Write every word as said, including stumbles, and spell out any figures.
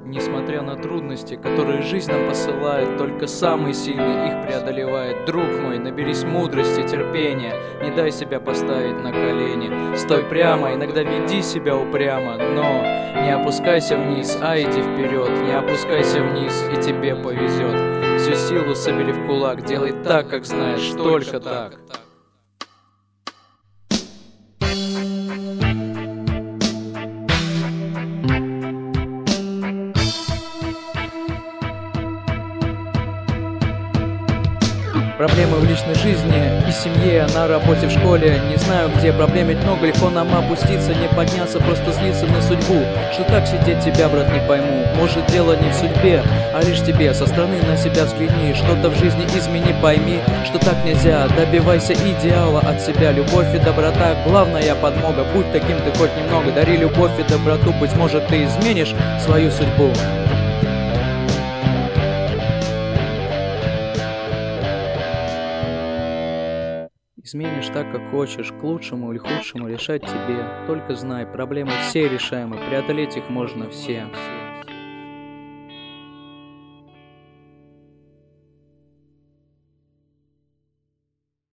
Несмотря на трудности, которые жизнь нам посылает, только самый сильный их преодолевает. Друг мой, наберись мудрости, терпения, не дай себя поставить на колени. Стой прямо, иногда веди себя упрямо, но не опускайся вниз, а иди вперед. Не опускайся вниз, и тебе повезет. Всю силу собери в кулак, делай так, как знаешь, только так. Проблемы в личной жизни и семье, на работе, в школе. Не знаю где, проблем ведь много, легко нам опуститься, не подняться, просто злиться на судьбу. Что так сидеть, тебя, брат, не пойму. Может, дело не в судьбе, а лишь тебе. Со стороны на себя взгляни, что-то в жизни измени, пойми, что так нельзя. Добивайся идеала от себя, любовь и доброта, главная подмога. Будь таким ты хоть немного, дари любовь и доброту, быть может, ты изменишь свою судьбу. Изменишь так, как хочешь, к лучшему или худшему решать тебе. Только знай, проблемы все решаемы, преодолеть их можно все.